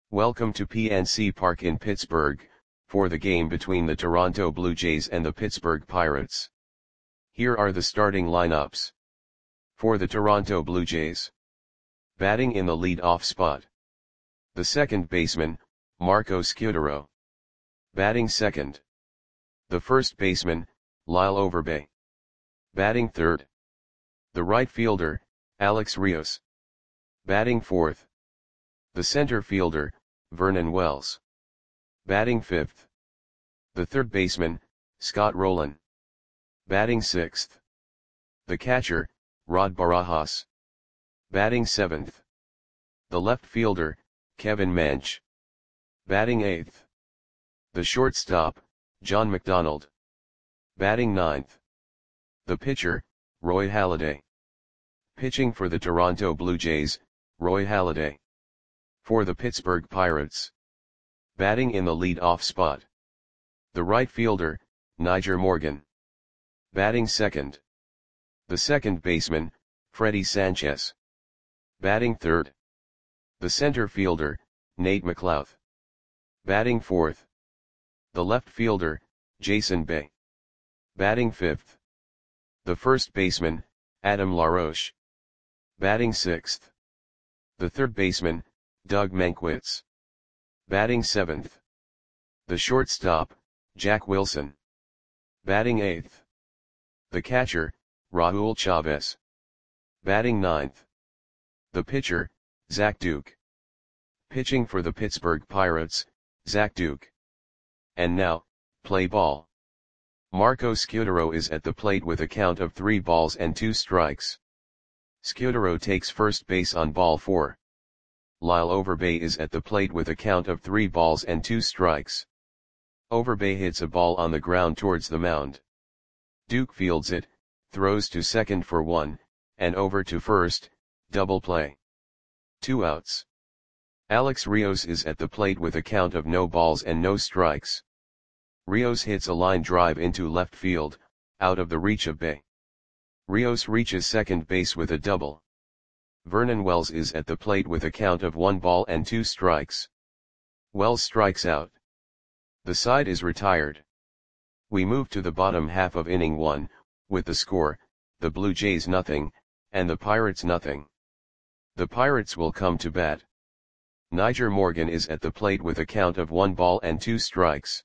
Welcome to PNC Park in Pittsburgh, for the game between the Toronto Blue Jays and the Pittsburgh Pirates. Here are the starting lineups. For the Toronto Blue Jays. Batting in the lead-off spot. The second baseman, Marco Scutaro. Batting second. The first baseman, Lyle Overbay. Batting third. The right fielder, Alex Rios. Batting fourth. The center fielder, Vernon Wells. Batting fifth. The third baseman, Scott Rolen. Batting sixth. The catcher, Rod Barajas. Batting seventh. The left fielder, Kevin Mench. Batting eighth. The shortstop, John McDonald. Batting ninth. The pitcher, Roy Halladay. Pitching for the Toronto Blue Jays, Roy Halladay. For the Pittsburgh Pirates. Batting in the lead-off spot. The right fielder, Nyjer Morgan. Batting second. The second baseman, Freddie Sanchez. Batting third. The center fielder, Nate McLouth. Batting fourth. The left fielder, Jason Bay. Batting fifth. The first baseman, Adam LaRoche. Batting sixth. The third baseman, Doug Mankiewicz. Batting seventh. The shortstop, Jack Wilson. Batting eighth. The catcher, Raul Chavez. Batting ninth. The pitcher, Zach Duke. Pitching for the Pittsburgh Pirates, Zach Duke. And now, play ball. Marco Scutaro is at the plate with a count of 3 balls and 2 strikes. Scutaro takes first base on ball 4. Lyle Overbay is at the plate with a count of 3 balls and 2 strikes. Overbay hits a ball on the ground towards the mound. Duke fields it, throws to second for 1, and over to first, double play. 2 outs. Alex Rios is at the plate with a count of no balls and no strikes. Rios hits a line drive into left field, out of the reach of Bay. Rios reaches second base with a double. Vernon Wells is at the plate with a count of 1 ball and 2 strikes. Wells strikes out. The side is retired. We move to the bottom half of inning 1, with the score, the Blue Jays nothing, and the Pirates nothing. The Pirates will come to bat. Nyjer Morgan is at the plate with a count of 1 ball and 2 strikes.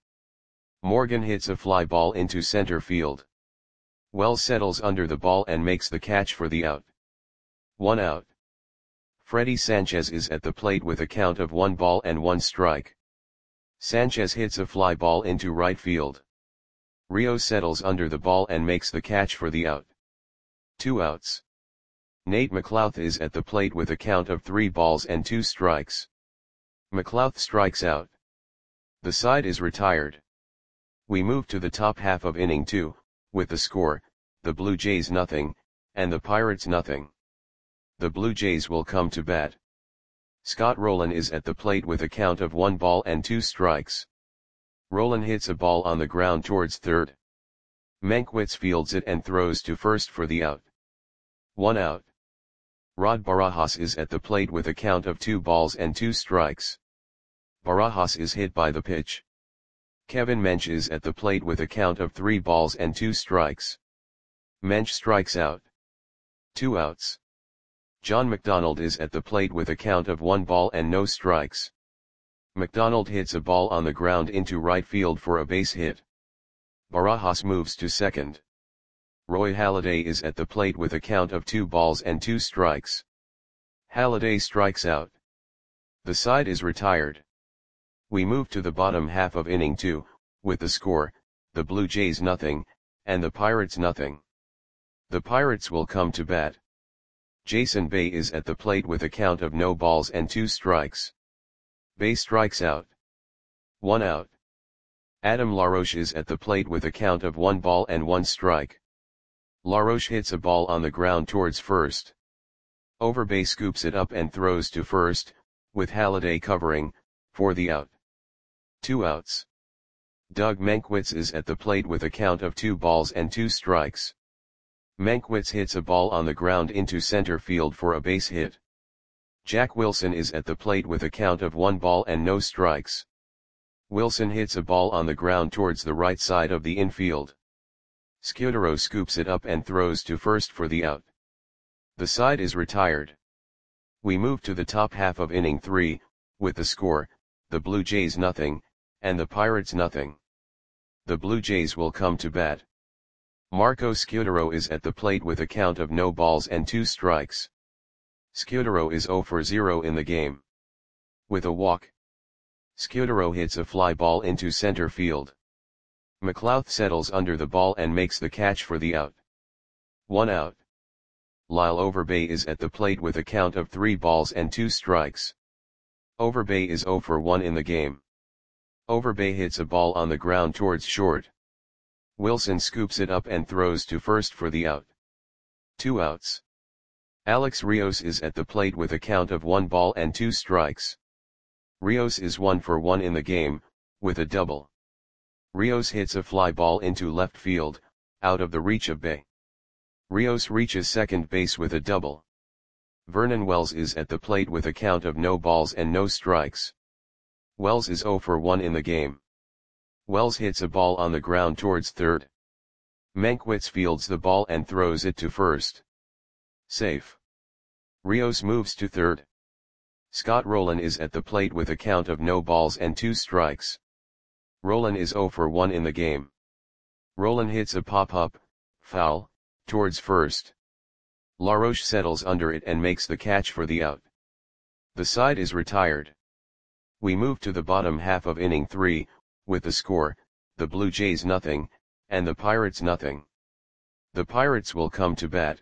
Morgan hits a fly ball into center field. Wells settles under the ball and makes the catch for the out. 1 out. Freddie Sanchez is at the plate with a count of 1 ball and 1 strike. Sanchez hits a fly ball into right field. Rios settles under the ball and makes the catch for the out. 2 outs. Nate McLouth is at the plate with a count of 3 balls and 2 strikes. McLouth strikes out. The side is retired. We move to the top half of inning 2, with the score, the Blue Jays nothing, and the Pirates nothing. The Blue Jays will come to bat. Scott Rolen is at the plate with a count of 1 ball and 2 strikes. Rolen hits a ball on the ground towards third. Mankiewicz fields it and throws to first for the out. 1 out. Rod Barajas is at the plate with a count of 2 balls and 2 strikes. Barajas is hit by the pitch. Kevin Mench is at the plate with a count of 3 balls and 2 strikes. Mench strikes out. 2 outs. John McDonald is at the plate with a count of 1 ball and no strikes. McDonald hits a ball on the ground into right field for a base hit. Barajas moves to second. Roy Halladay is at the plate with a count of 2 balls and 2 strikes. Halladay strikes out. The side is retired. We move to the bottom half of inning 2, with the score, the Blue Jays nothing, and the Pirates nothing. The Pirates will come to bat. Jason Bay is at the plate with a count of no balls and 2 strikes. Bay strikes out. 1 out. Adam LaRoche is at the plate with a count of 1 ball and 1 strike. LaRoche hits a ball on the ground towards first. Overbay scoops it up and throws to first, with Halladay covering, for the out. 2 outs. Doug Mankiewicz is at the plate with a count of 2 balls and 2 strikes. Mankiewicz hits a ball on the ground into center field for a base hit. Jack Wilson is at the plate with a count of 1 ball and no strikes. Wilson hits a ball on the ground towards the right side of the infield. Scudero scoops it up and throws to first for the out. The side is retired. We move to the top half of inning 3, with the score, the Blue Jays nothing, and the Pirates nothing. The Blue Jays will come to bat. Marco Scudero is at the plate with a count of no balls and 2 strikes. Scudero is 0 for 0 in the game. With a walk, Scudero hits a fly ball into center field. McLouth settles under the ball and makes the catch for the out. 1 out. Lyle Overbay is at the plate with a count of 3 balls and 2 strikes. Overbay is 0 for 1 in the game. Overbay hits a ball on the ground towards short. Wilson scoops it up and throws to first for the out. 2 outs. Alex Rios is at the plate with a count of 1 ball and 2 strikes. Rios is 1 for 1 in the game, with a double. Rios hits a fly ball into left field, out of the reach of Bay. Rios reaches second base with a double. Vernon Wells is at the plate with a count of no balls and no strikes. Wells is 0 for 1 in the game. Wells hits a ball on the ground towards third. Mankiewicz fields the ball and throws it to first. Safe. Rios moves to third. Scott Rowland is at the plate with a count of no balls and 2 strikes. Rowland is 0 for 1 in the game. Rowland hits a pop-up, foul, towards first. LaRoche settles under it and makes the catch for the out. The side is retired. We move to the bottom half of inning 3, with the score, the Blue Jays nothing, and the Pirates nothing. The Pirates will come to bat.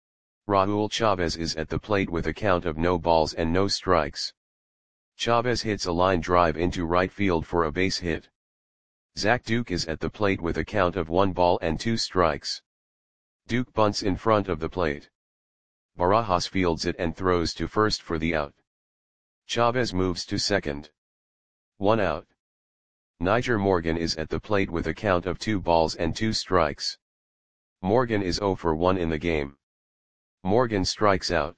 Raul Chavez is at the plate with a count of no balls and no strikes. Chavez hits a line drive into right field for a base hit. Zach Duke is at the plate with a count of 1 ball and 2 strikes. Duke bunts in front of the plate. Barajas fields it and throws to first for the out. Chavez moves to second. 1 out. Niger Morgan is at the plate with a count of 2 balls and 2 strikes. Morgan is 0 for 1 in the game. Morgan strikes out.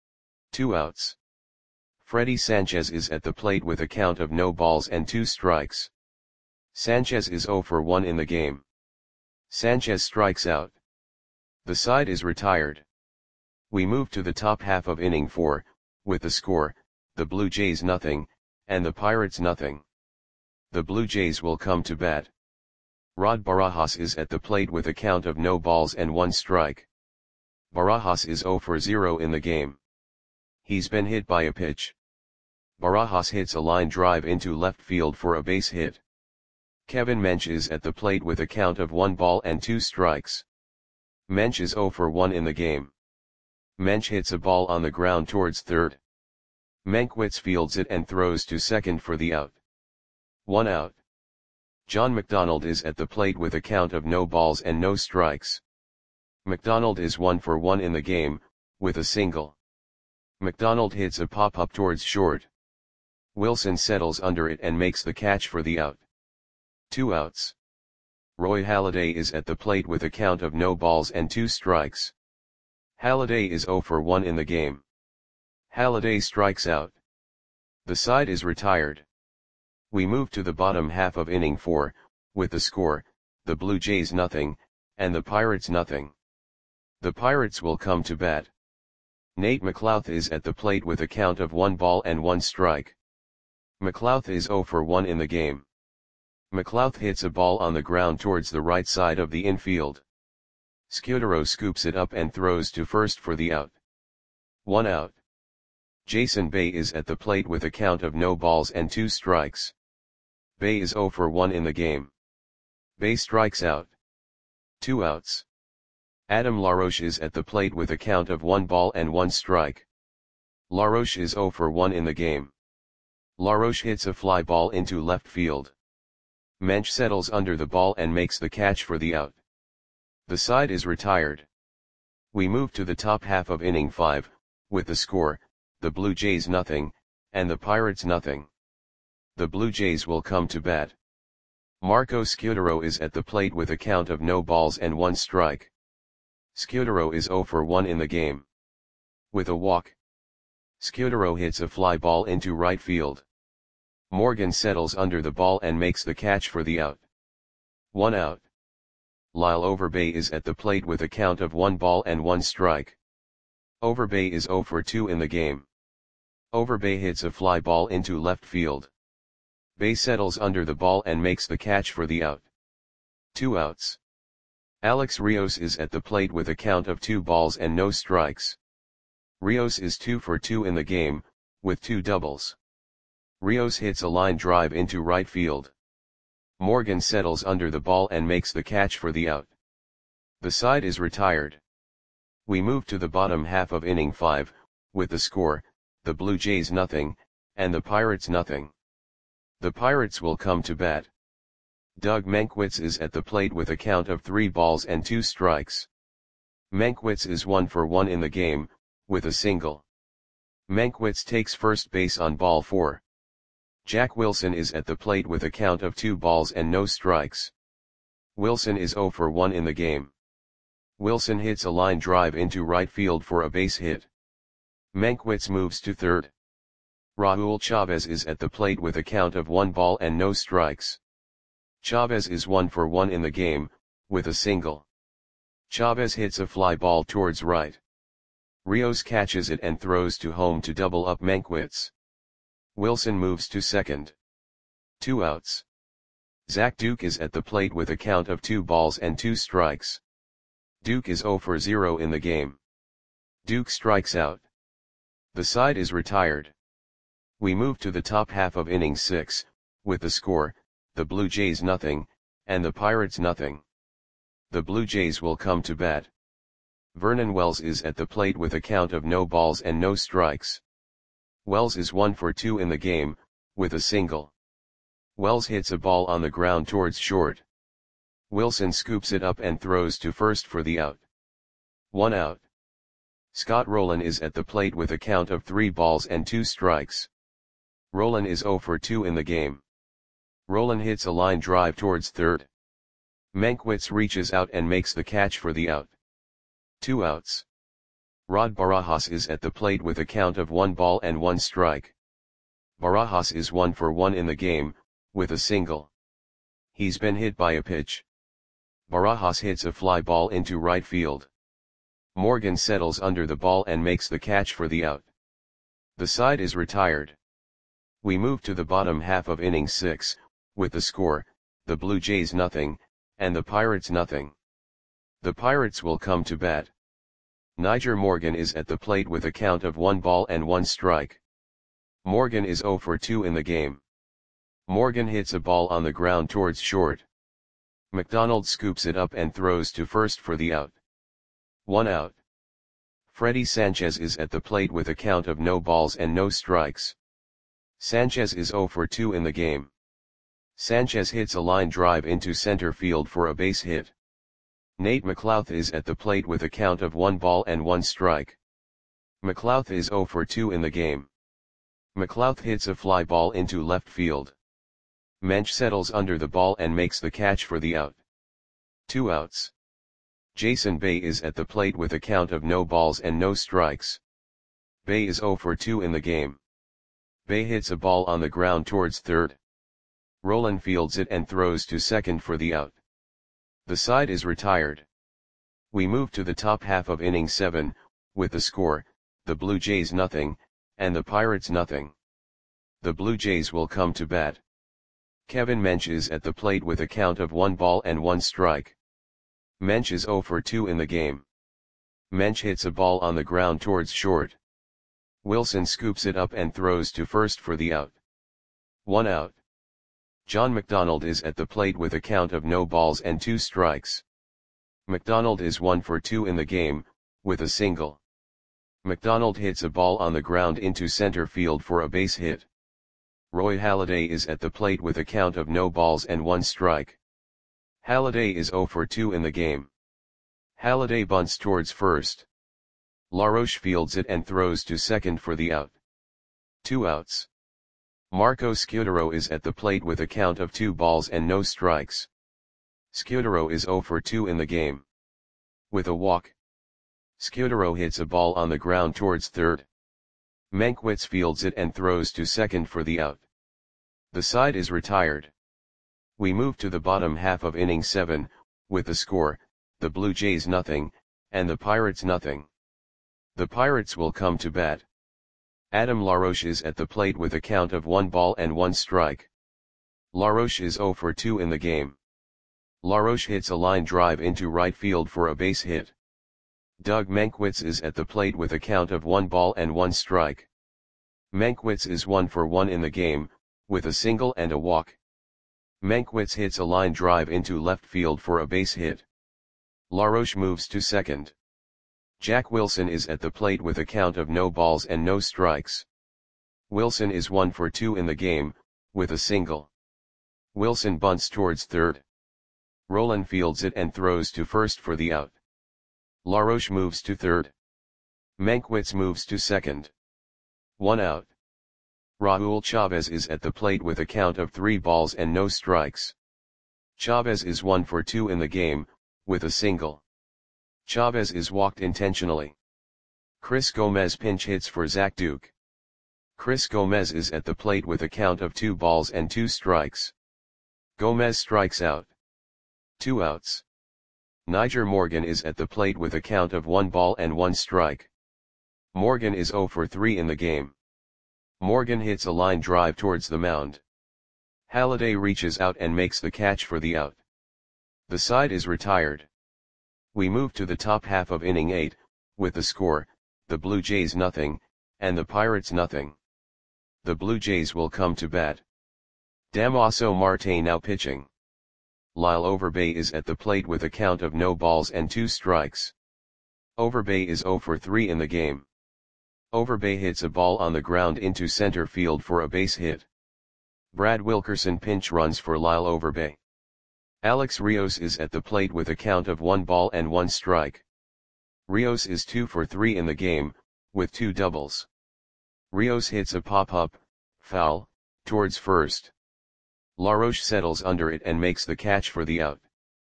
2 outs. Freddy Sanchez is at the plate with a count of no balls and 2 strikes. Sanchez is 0 for 1 in the game. Sanchez strikes out. The side is retired. We move to the top half of inning 4, with the score, the Blue Jays nothing, and the Pirates nothing. The Blue Jays will come to bat. Rod Barajas is at the plate with a count of no balls and 1 strike. Barajas is 0 for 0 in the game. He's been hit by a pitch. Barajas hits a line drive into left field for a base hit. Kevin Mench is at the plate with a count of 1 ball and 2 strikes. Mench is 0 for 1 in the game. Mench hits a ball on the ground towards third. Mankiewicz fields it and throws to second for the out. 1 out. John McDonald is at the plate with a count of no balls and no strikes. McDonald is 1 for 1 in the game, with a single. McDonald hits a pop-up towards short. Wilson settles under it and makes the catch for the out. 2 outs. Roy Halladay is at the plate with a count of no balls and 2 strikes. Halladay is 0 for 1 in the game. Halladay strikes out. The side is retired. We move to the bottom half of inning 4, with the score, the Blue Jays nothing, and the Pirates nothing. The Pirates will come to bat. Nate McLouth is at the plate with a count of 1 ball and 1 strike. McLouth is 0 for 1 in the game. McLouth hits a ball on the ground towards the right side of the infield. Scudero scoops it up and throws to first for the out. 1 out. Jason Bay is at the plate with a count of no balls and 2 strikes. Bay is 0 for 1 in the game. Bay strikes out. 2 outs. Adam LaRoche is at the plate with a count of 1 ball and 1 strike. LaRoche is 0 for 1 in the game. LaRoche hits a fly ball into left field. Mench settles under the ball and makes the catch for the out. The side is retired. We move to the top half of inning 5, with the score, the Blue Jays nothing, and the Pirates nothing. The Blue Jays will come to bat. Marco Scudero is at the plate with a count of no balls and 1 strike. Scudero is 0 for 1 in the game. With a walk, Scudero hits a fly ball into right field. Morgan settles under the ball and makes the catch for the out. 1 out. Lyle Overbay is at the plate with a count of 1 ball and 1 strike. Overbay is 0 for 2 in the game. Overbay hits a fly ball into left field. Bay settles under the ball and makes the catch for the out. 2 outs. Alex Rios is at the plate with a count of 2 balls and no strikes. Rios is 2 for 2 in the game, with 2 doubles. Rios hits a line drive into right field. Morgan settles under the ball and makes the catch for the out. The side is retired. We move to the bottom half of inning 5, with the score, the Blue Jays nothing, and the Pirates nothing. The Pirates will come to bat. Doug Mankiewicz is at the plate with a count of 3 balls and 2 strikes. Mankiewicz is 1 for 1 in the game, with a single. Mankiewicz takes first base on ball 4. Jack Wilson is at the plate with a count of 2 balls and no strikes. Wilson is 0 for 1 in the game. Wilson hits a line drive into right field for a base hit. Mankiewicz moves to third. Raul Chavez is at the plate with a count of 1 ball and no strikes. Chavez is 1 for 1 in the game, with a single. Chavez hits a fly ball towards right. Rios catches it and throws to home to double up Mankiewicz. Wilson moves to second. 2 outs. Zach Duke is at the plate with a count of 2 balls and 2 strikes. Duke is 0 for 0 in the game. Duke strikes out. The side is retired. We move to the top half of inning 6, with the score, the Blue Jays nothing, and the Pirates nothing. The Blue Jays will come to bat. Vernon Wells is at the plate with a count of no balls and no strikes. Wells is 1 for 2 in the game, with a single. Wells hits a ball on the ground towards short. Wilson scoops it up and throws to first for the out. 1 out. Scott Rowland is at the plate with a count of 3 balls and 2 strikes. Rowland is 0 for 2 in the game. Rowland hits a line drive towards third. Mankiewicz reaches out and makes the catch for the out. 2 outs. Rod Barajas is at the plate with a count of 1 ball and 1 strike. Barajas is 1 for 1 in the game, with a single. He's been hit by a pitch. Barajas hits a fly ball into right field. Morgan settles under the ball and makes the catch for the out. The side is retired. We move to the bottom half of inning 6, with the score, the Blue Jays nothing, and the Pirates nothing. The Pirates will come to bat. Nyjer Morgan is at the plate with a count of 1 ball and 1 strike. Morgan is 0 for 2 in the game. Morgan hits a ball on the ground towards short. McDonald scoops it up and throws to first for the out. 1 out. Freddie Sanchez is at the plate with a count of no balls and no strikes. Sanchez is 0 for 2 in the game. Sanchez hits a line drive into center field for a base hit. Nate McLouth is at the plate with a count of 1 ball and 1 strike. McLouth is 0 for 2 in the game. McLouth hits a fly ball into left field. Mensch settles under the ball and makes the catch for the out. 2 outs. Jason Bay is at the plate with a count of no balls and no strikes. Bay is 0 for 2 in the game. Bay hits a ball on the ground towards third. Rowland fields it and throws to second for the out. The side is retired. We move to the top half of inning 7, with the score, the Blue Jays nothing, and the Pirates nothing. The Blue Jays will come to bat. Kevin Mensch is at the plate with a count of 1 ball and 1 strike. Mensch is 0 for 2 in the game. Mensch hits a ball on the ground towards short. Wilson scoops it up and throws to first for the out. 1 out. John McDonald is at the plate with a count of no balls and 2 strikes. McDonald is 1 for 2 in the game, with a single. McDonald hits a ball on the ground into center field for a base hit. Roy Halladay is at the plate with a count of no balls and 1 strike. Halladay is 0 for 2 in the game. Halladay bunts towards first. LaRoche fields it and throws to second for the out. 2 outs. Marco Scudero is at the plate with a count of 2 balls and no strikes. Scudero is 0 for 2 in the game. With a walk. Scudero hits a ball on the ground towards third. Mankiewicz fields it and throws to second for the out. The side is retired. We move to the bottom half of inning 7, with the score, the Blue Jays nothing, and the Pirates nothing. The Pirates will come to bat. Adam LaRoche is at the plate with a count of 1 ball and 1 strike. LaRoche is 0 for 2 in the game. LaRoche hits a line drive into right field for a base hit. Doug Mankiewicz is at the plate with a count of 1 ball and 1 strike. Mankiewicz is 1 for 1 in the game, with a single and a walk. Mankiewicz hits a line drive into left field for a base hit. LaRoche moves to second. Jack Wilson is at the plate with a count of no balls and no strikes. Wilson is 1 for 2 in the game, with a single. Wilson bunts towards third. Rolen fields it and throws to first for the out. LaRoche moves to third. Mankiewicz moves to second. 1 out. Raul Chavez is at the plate with a count of 3 balls and no strikes. Chavez is 1 for 2 in the game, with a single. Chavez is walked intentionally. Chris Gomez pinch hits for Zach Duke. Chris Gomez is at the plate with a count of 2 balls and 2 strikes. Gomez strikes out. 2 outs. Niger Morgan is at the plate with a count of 1 ball and 1 strike. Morgan is 0 for 3 in the game. Morgan hits a line drive towards the mound. Halladay reaches out and makes the catch for the out. The side is retired. We move to the top half of inning 8, with the score, the Blue Jays nothing, and the Pirates nothing. The Blue Jays will come to bat. Damaso Marte now pitching. Lyle Overbay is at the plate with a count of no balls and 2 strikes. Overbay is 0 for 3 in the game. Overbay hits a ball on the ground into center field for a base hit. Brad Wilkerson pinch runs for Lyle Overbay. Alex Rios is at the plate with a count of 1 ball and 1 strike. Rios is 2 for 3 in the game, with 2 doubles. Rios hits a pop-up, foul, towards first. LaRoche settles under it and makes the catch for the out.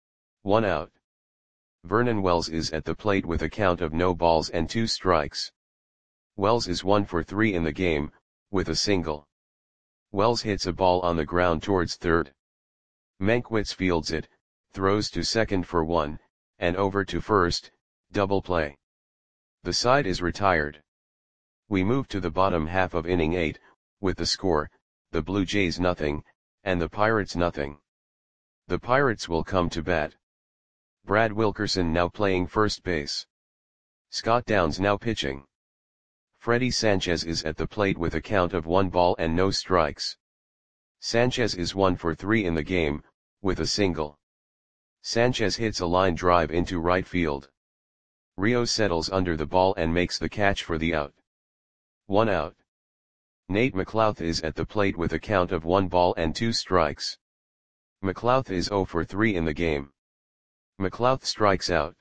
1 out. Vernon Wells is at the plate with a count of no balls and 2 strikes. Wells is 1 for 3 in the game, with a single. Wells hits a ball on the ground towards third. Mankiewicz fields it, throws to second for 1, and over to first, double play. The side is retired. We move to the bottom half of inning 8, with the score, the Blue Jays nothing, and the Pirates nothing. The Pirates will come to bat. Brad Wilkerson now playing first base. Scott Downs now pitching. Freddie Sanchez is at the plate with a count of 1 ball and no strikes. Sanchez is 1 for 3 in the game, with a single. Sanchez hits a line drive into right field. Rios settles under the ball and makes the catch for the out. 1 out. Nate McLouth is at the plate with a count of 1 ball and 2 strikes. McLouth is 0 for 3 in the game. McLouth strikes out.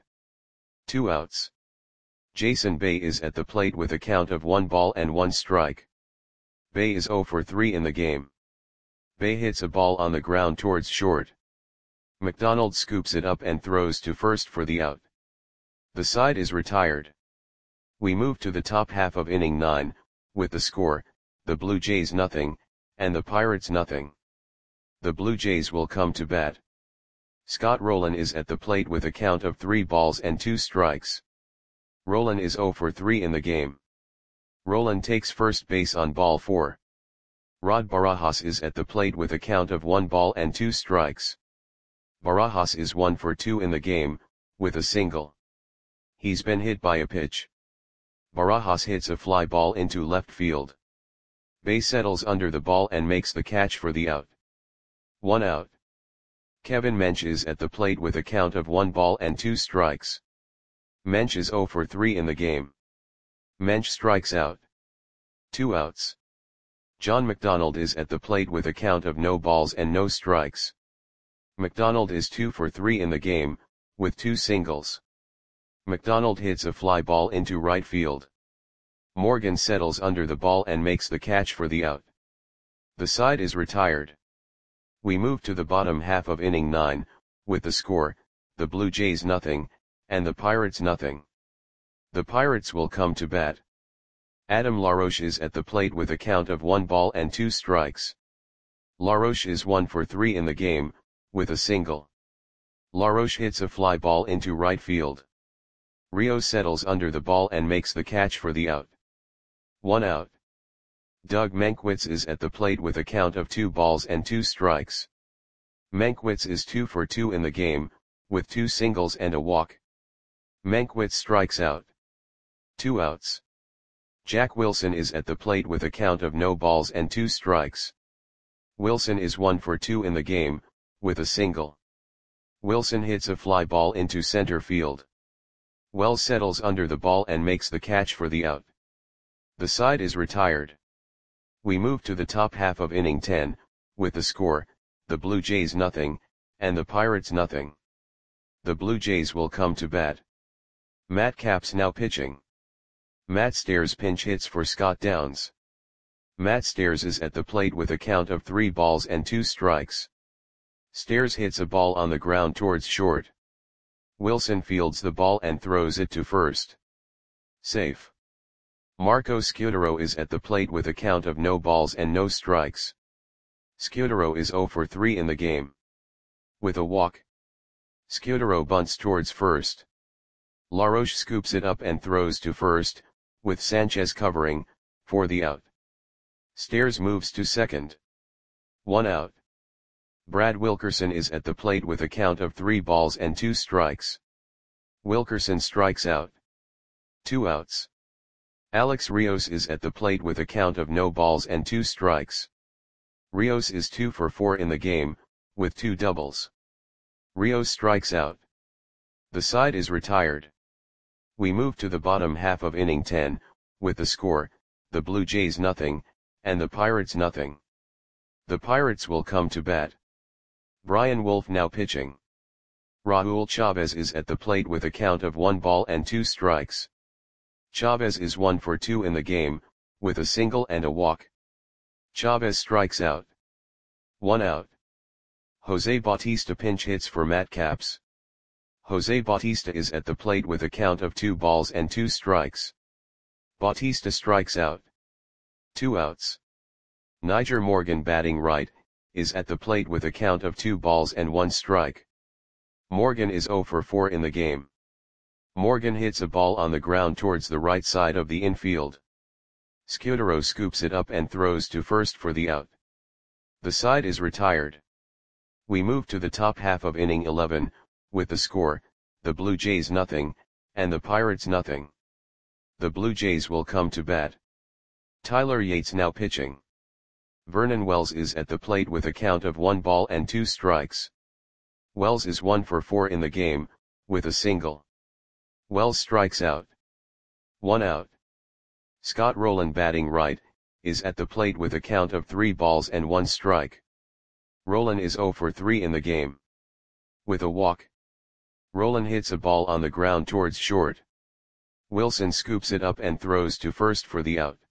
2 outs. Jason Bay is at the plate with a count of 1 ball and 1 strike. Bay is 0 for 3 in the game. Bay hits a ball on the ground towards short. McDonald scoops it up and throws to first for the out. The side is retired. We move to the top half of inning 9, with the score, the Blue Jays nothing, and the Pirates nothing. The Blue Jays will come to bat. Scott Rolen is at the plate with a count of 3 balls and 2 strikes. Rolen is 0 for 3 in the game. Rolen takes first base on ball 4. Rod Barajas is at the plate with a count of 1 ball and 2 strikes. Barajas is 1 for 2 in the game, with a single. He's been hit by a pitch. Barajas hits a fly ball into left field. Bay settles under the ball and makes the catch for the out. 1 out. Kevin Mench is at the plate with a count of 1 ball and 2 strikes. Mench is 0 for 3 in the game. Mench strikes out. 2 outs. John McDonald is at the plate with a count of no balls and no strikes. McDonald is 2 for 3 in the game, with 2 singles. McDonald hits a fly ball into right field. Morgan settles under the ball and makes the catch for the out. The side is retired. We move to the bottom half of inning 9, with the score, the Blue Jays nothing, and the Pirates nothing. The Pirates will come to bat. Adam Laroche is at the plate with a count of 1 ball and 2 strikes. Laroche is 1 for 3 in the game, with a single. Laroche hits a fly ball into right field. Rios settles under the ball and makes the catch for the out. 1 out. Doug Mankiewicz is at the plate with a count of 2 balls and 2 strikes. Mankiewicz is 2 for 2 in the game, with 2 singles and a walk. Mankiewicz strikes out. 2 outs. Jack Wilson is at the plate with a count of no balls and 2 strikes. Wilson is 1 for 2 in the game, with a single. Wilson hits a fly ball into center field. Wells settles under the ball and makes the catch for the out. The side is retired. We move to the top half of inning 10, with the score, the Blue Jays nothing, and the Pirates nothing. The Blue Jays will come to bat. Matt Capps now pitching. Matt Stairs pinch hits for Scott Downs. Matt Stairs is at the plate with a count of 3 balls and 2 strikes. Stairs hits a ball on the ground towards short. Wilson fields the ball and throws it to first. Safe. Marco Scutaro is at the plate with a count of no balls and no strikes. Scutaro is 0 for 3 in the game. With a walk. Scutaro bunts towards first. Laroche scoops it up and throws to first, with Sanchez covering, for the out. Stairs moves to second. 1 out. Brad Wilkerson is at the plate with a count of 3 balls and 2 strikes. Wilkerson strikes out. 2 outs. Alex Rios is at the plate with a count of no balls and 2 strikes. Rios is 2 for 4 in the game, with 2 doubles. Rios strikes out. The side is retired. We move to the bottom half of inning 10, with the score, the Blue Jays nothing, and the Pirates nothing. The Pirates will come to bat. Brian Wolf now pitching. Raul Chavez is at the plate with a count of 1 ball and 2 strikes. Chavez is 1 for 2 in the game, with a single and a walk. Chavez strikes out. 1 out. Jose Bautista pinch hits for Matt Capps. Jose Bautista is at the plate with a count of 2 balls and 2 strikes. Bautista strikes out. 2 outs. Nyjer Morgan batting right, is at the plate with a count of 2 balls and 1 strike. Morgan is 0 for 4 in the game. Morgan hits a ball on the ground towards the right side of the infield. Scutaro scoops it up and throws to first for the out. The side is retired. We move to the top half of inning 11, with the score, the Blue Jays nothing, and the Pirates nothing. The Blue Jays will come to bat. Tyler Yates now pitching. Vernon Wells is at the plate with a count of 1 ball and 2 strikes. Wells is 1 for 4 in the game, with a single. Wells strikes out. 1 out. Scott Rowland batting right, is at the plate with a count of 3 balls and 1 strike. Rowland is 0 for 3 in the game. With a walk. Rowland hits a ball on the ground towards short. Wilson scoops it up and throws to first for the out.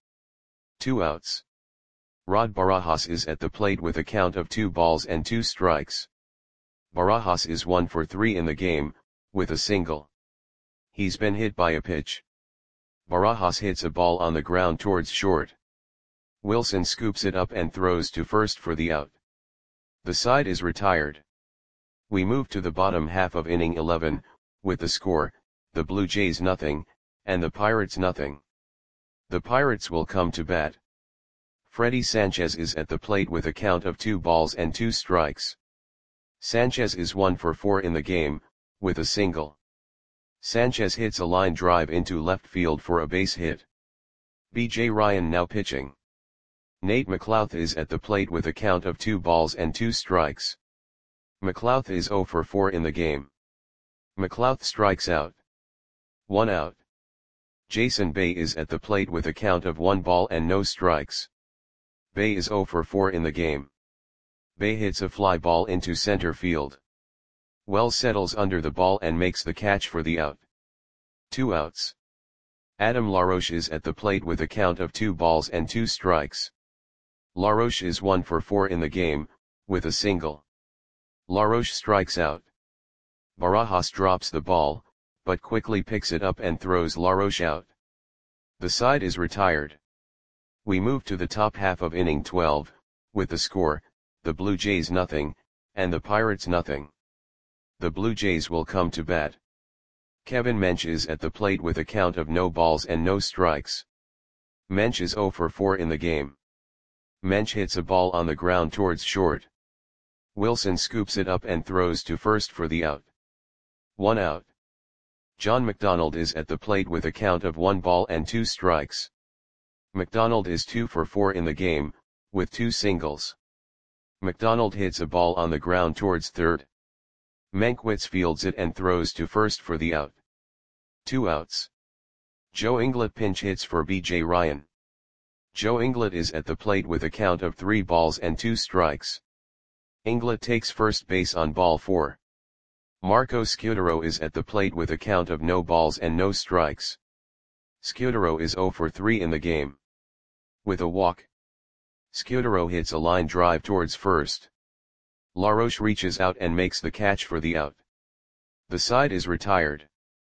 2 outs. Rod Barajas is at the plate with a count of 2 balls and 2 strikes. Barajas is 1 for 3 in the game, with a single. He's been hit by a pitch. Barajas hits a ball on the ground towards short. Wilson scoops it up and throws to first for the out. The side is retired. We move to the bottom half of inning 11, with the score, the Blue Jays nothing, and the Pirates nothing. The Pirates will come to bat. Freddie Sanchez is at the plate with a count of 2 balls and 2 strikes. Sanchez is 1 for 4 in the game, with a single. Sanchez hits a line drive into left field for a base hit. B.J. Ryan now pitching. Nate McLouth is at the plate with a count of 2 balls and 2 strikes. McLouth is 0 for 4 in the game. McLouth strikes out. 1 out. Jason Bay is at the plate with a count of 1 ball and no strikes. Bay is 0 for 4 in the game. Bay hits a fly ball into center field. Wells settles under the ball and makes the catch for the out. 2 outs. Adam Laroche is at the plate with a count of 2 balls and 2 strikes. Laroche is 1 for 4 in the game, with a single. Laroche strikes out. Barajas drops the ball, but quickly picks it up and throws Laroche out. The side is retired. We move to the top half of inning 12, with the score, the Blue Jays nothing, and the Pirates nothing. The Blue Jays will come to bat. Kevin Mench is at the plate with a count of no balls and no strikes. Mench is 0 for 4 in the game. Mench hits a ball on the ground towards short. Wilson scoops it up and throws to first for the out. 1 out. John McDonald is at the plate with a count of 1 ball and 2 strikes. McDonald is 2 for 4 in the game, with 2 singles. McDonald hits a ball on the ground towards third. Mankiewicz fields it and throws to first for the out. 2 outs. Joe Inglet pinch hits for B.J. Ryan. Joe Inglet is at the plate with a count of 3 balls and 2 strikes. Inglet takes first base on ball 4. Marco Scutaro is at the plate with a count of no balls and no strikes. Scutaro is 0 for 3 in the game. With a walk, Scutaro hits a line drive towards first. LaRoche reaches out and makes the catch for the out. The side is retired.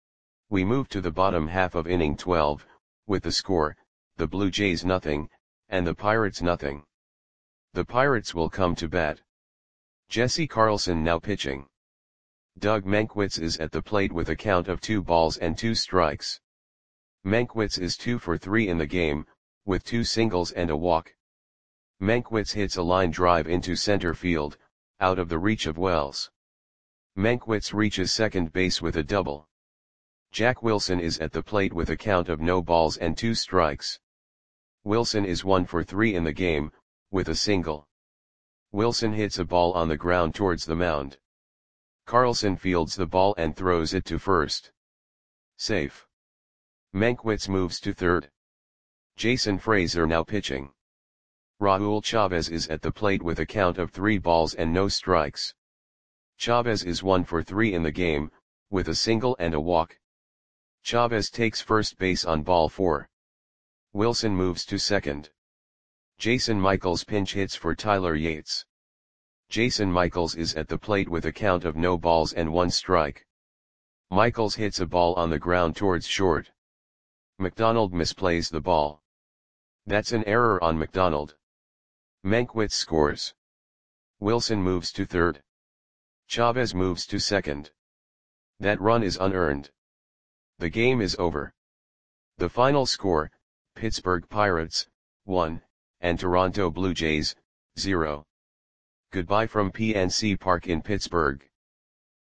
We move to the bottom half of inning 12, with the score, the Blue Jays nothing, and the Pirates nothing. The Pirates will come to bat. Jesse Carlson now pitching. Doug Mankiewicz is at the plate with a count of 2 balls and 2 strikes. Mankiewicz is 2 for 3 in the game, with 2 singles and a walk. Mankiewicz hits a line drive into center field, out of the reach of Wells. Mankiewicz reaches second base with a double. Jack Wilson is at the plate with a count of no balls and 2 strikes. Wilson is 1 for 3 in the game, with a single. Wilson hits a ball on the ground towards the mound. Carlson fields the ball and throws it to first. Safe. Mankiewicz moves to third. Jason Frazier now pitching. Raul Chavez is at the plate with a count of 3 balls and no strikes. Chavez is 1 for 3 in the game, with a single and a walk. Chavez takes first base on ball 4. Wilson moves to second. Jason Michaels pinch hits for Tyler Yates. Jason Michaels is at the plate with a count of no balls and 1 strike. Michaels hits a ball on the ground towards short. McDonald misplays the ball. That's an error on McDonald. Mankiewicz scores. Wilson moves to third. Chavez moves to second. That run is unearned. The game is over. The final score, Pittsburgh Pirates, 1, and Toronto Blue Jays, 0. Goodbye from PNC Park in Pittsburgh.